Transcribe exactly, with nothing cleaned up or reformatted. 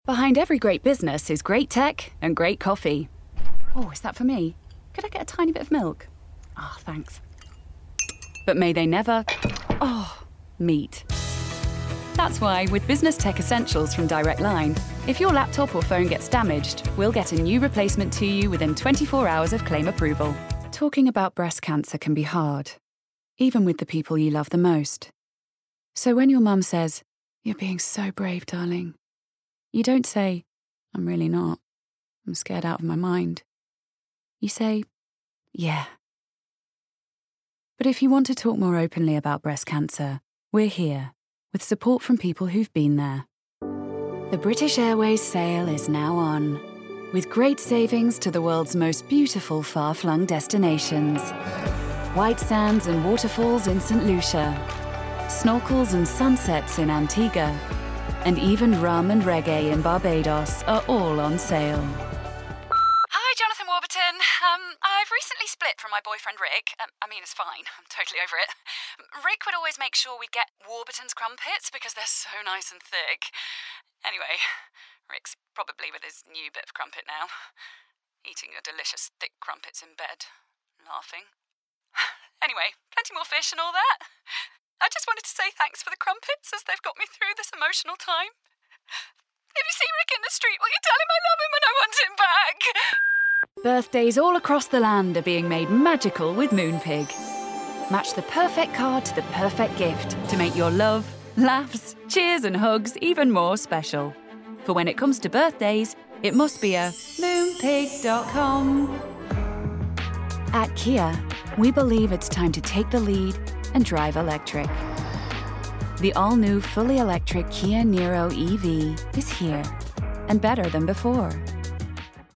Behind every great business is great tech and great coffee. Oh, is that for me? Could I get a tiny bit of milk? Ah, oh, thanks. But may they never, oh, meet. That's why, with Business Tech Essentials from Direct Line, if your laptop or phone gets damaged, we'll get a new replacement to you within twenty-four hours of claim approval. Talking about breast cancer can be hard, even with the people you love the most. So when your mum says, "You're being so brave, darling," you don't say, "I'm really not. I'm scared out of my mind." You say, "Yeah." But if you want to talk more openly about breast cancer, we're here, with support from people who've been there. The British Airways sale is now on, with great savings to the world's most beautiful far-flung destinations. White sands and waterfalls in Saint Lucia, snorkels and sunsets in Antigua, and even rum and reggae in Barbados are all on sale. Hi, Jonathan Warburton. Um, I've recently split from my boyfriend Rick. Um, I mean, it's fine. I'm totally over it. Rick would always make sure we get Warburton's crumpets because they're so nice and thick. Anyway, Rick's probably with his new bit of crumpet now, eating your delicious thick crumpets in bed, laughing. Anyway, plenty more fish and all that. I just wanted to say thanks for the crumpets as they've got me through this emotional time. If you see Rick in the street, will you tell him I love him and I want him back? Birthdays all across the land are being made magical with Moonpig. Match the perfect card to the perfect gift to make your love, laughs, cheers and hugs even more special. For when it comes to birthdays, it must be a moonpig dot com. At Kia, we believe it's time to take the lead and drive electric. The all-new fully electric Kia Niro E V is here, and better than before.